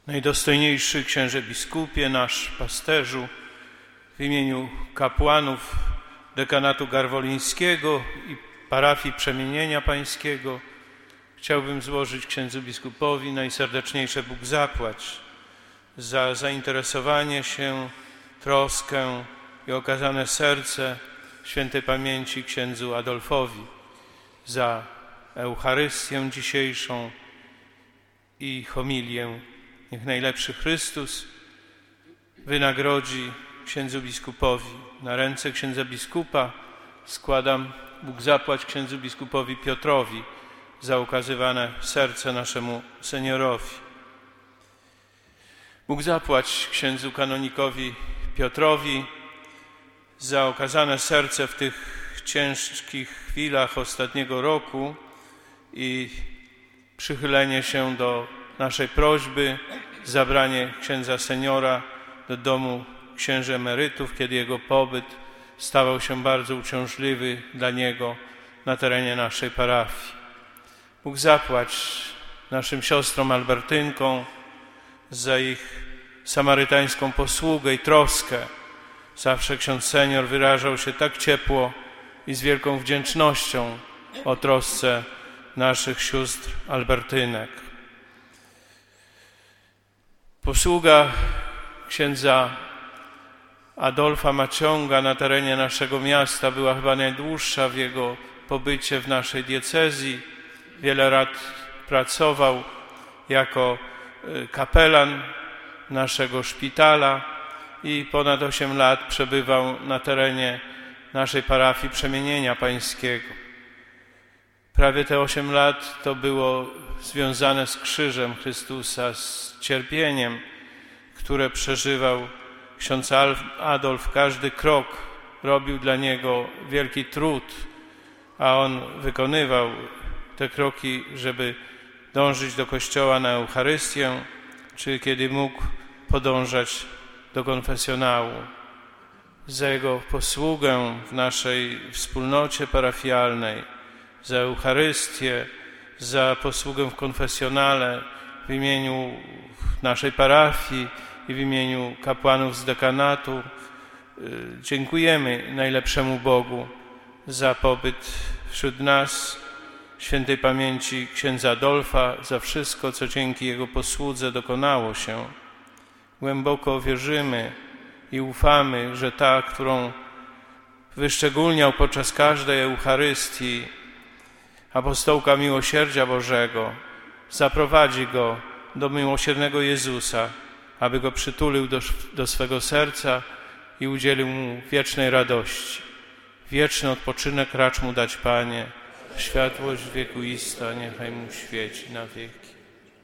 Najdostojniejszy księże biskupie, nasz pasterzu, w imieniu kapłanów dekanatu garwolińskiego i parafii Przemienienia Pańskiego chciałbym złożyć księdzu biskupowi najserdeczniejsze Bóg zapłać za zainteresowanie się, troskę i okazane serce świętej pamięci księdzu Adolfowi, za Eucharystię dzisiejszą i homilię. Niech najlepszy Chrystus wynagrodzi księdzu biskupowi. Na ręce księdza biskupa składam Bóg zapłać księdzu biskupowi Piotrowi za ukazywane serce naszemu seniorowi. Bóg zapłać księdzu kanonikowi Piotrowi za okazane serce w tych ciężkich chwilach ostatniego roku i przychylenie się do naszej prośby, zabranie księdza seniora do domu księży emerytów, kiedy jego pobyt stawał się bardzo uciążliwy dla niego na terenie naszej parafii. Bóg zapłać naszym siostrom Albertynkom za ich samarytańską posługę i troskę. Zawsze ksiądz senior wyrażał się tak ciepło i z wielką wdzięcznością o trosce naszych sióstr Albertynek. Posługa księdza Adolfa Maciąga na terenie naszego miasta była chyba najdłuższa w jego pobycie w naszej diecezji. Wiele lat pracował jako kapelan naszego szpitala i ponad 8 lat przebywał na terenie naszej parafii Przemienienia Pańskiego. Prawie te 8 lat to było związane z krzyżem Chrystusa, z cierpieniem, które przeżywał ksiądz Adolf. Każdy krok robił dla niego wielki trud, a on wykonywał te kroki, żeby dążyć do kościoła na Eucharystię, czy kiedy mógł podążać do konfesjonału. Za jego posługę w naszej wspólnocie parafialnej, za Eucharystię, za posługę w konfesjonale w imieniu naszej parafii i w imieniu kapłanów z dekanatu dziękujemy najlepszemu Bogu za pobyt wśród nas, świętej pamięci księdza Adolfa, za wszystko, co dzięki jego posłudze dokonało się. Głęboko wierzymy i ufamy, że ta, którą wyszczególniał podczas każdej Eucharystii apostołka miłosierdzia Bożego, zaprowadzi go do miłosiernego Jezusa, aby go przytulił do swego serca i udzielił mu wiecznej radości. Wieczny odpoczynek racz mu dać, Panie, światłość wiekuista niechaj mu świeci na wieki.